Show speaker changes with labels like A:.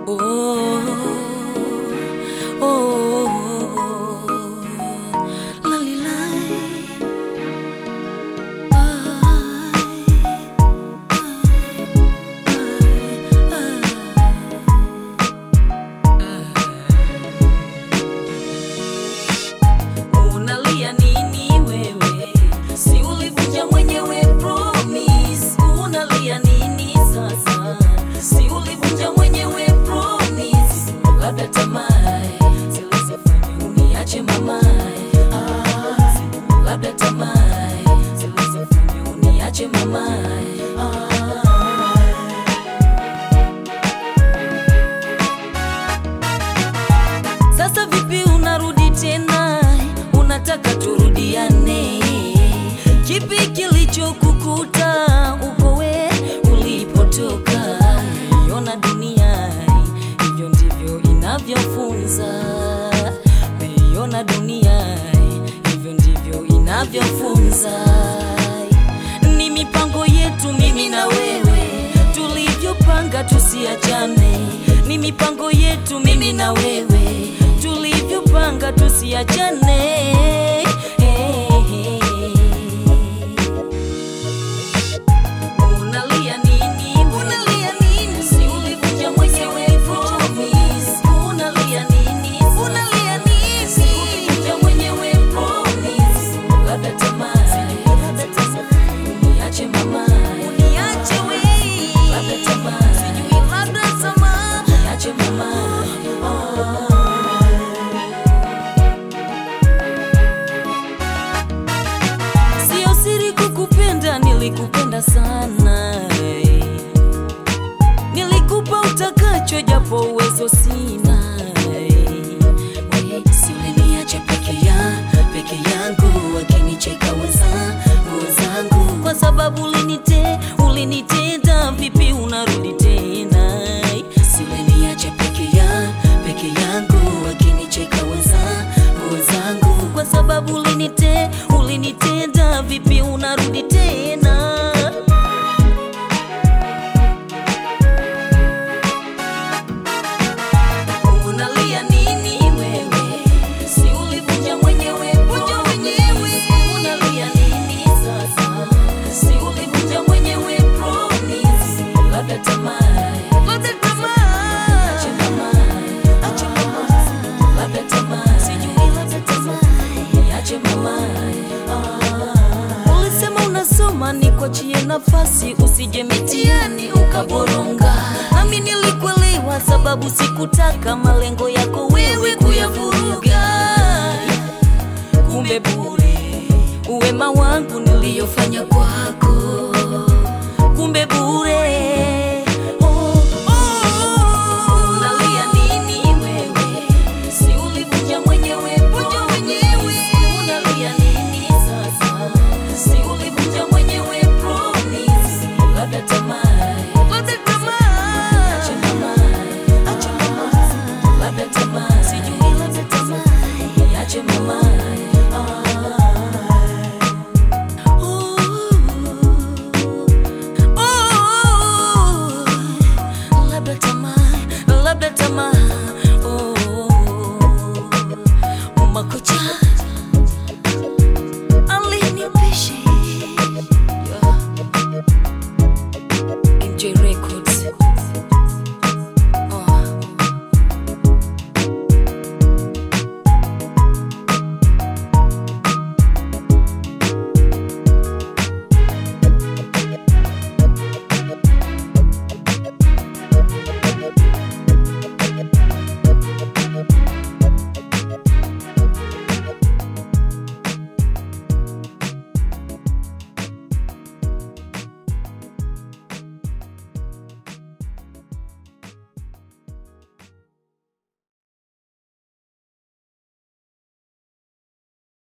A: Unalia nini wewe? Si ulivunja mwenyewe promise. Unalia nini sasa? Si ulivunja mwenyewe promise. Labda tamaa zilizofanya uniache mama. Labda tamaa zilizofanya uniache mama. Sasa vipi unarudi tena? Unataka turudiane? Kipi kilichokukuta uko we ulipotoka? Iona dunia hivyo ndivyo inavyofunza. Iona dunia hivyo ndivyo inavyofunza. Ni mipango yetu mimi na wewe, tulivyopanga tusiachane. Ni mipango yetu mimi na wewe, tulivyopanga tusiachane. Unalia nini? Unalia nini? Si ulivunja mwenyewe promise. Unalia nini? Unalia nini? Si ulivunja mwenyewe promise. Labda tamaa uniache mama. Uniache wewe. Labda tamaa sijui, labda tamaa uniache mama. Sio siri kukupenda, nilikupenda sana. Nilikupa utakacho japo uwezo sina. Si uliniacha peke yangu, wakinicheka wenzangu, kwa sababu ulinitenda. Vipi unarudi tena? Si uliniacha peke yangu, wakinicheka wenzangu, kwa sababu ulinitenda. Vipi unarudi tena? Unalia nini wewe? Si ulivunja mwenyewe promise. Unalia nini sasa? Si ulivunja mwenyewe promise. Labda tamaa, labda tamaa, acha mama, acha mama. Labda tamaa sijui, labda tamaa acha mama. Ulisema unasoma nikuachie nafasi, usije mitihani ukaboronga. Nami nilikuelewa sababu sikutaka malengo yako wewe kuyavuruga. Kumbe bure uwema wangu niliyofanya kwako. Kumbe bure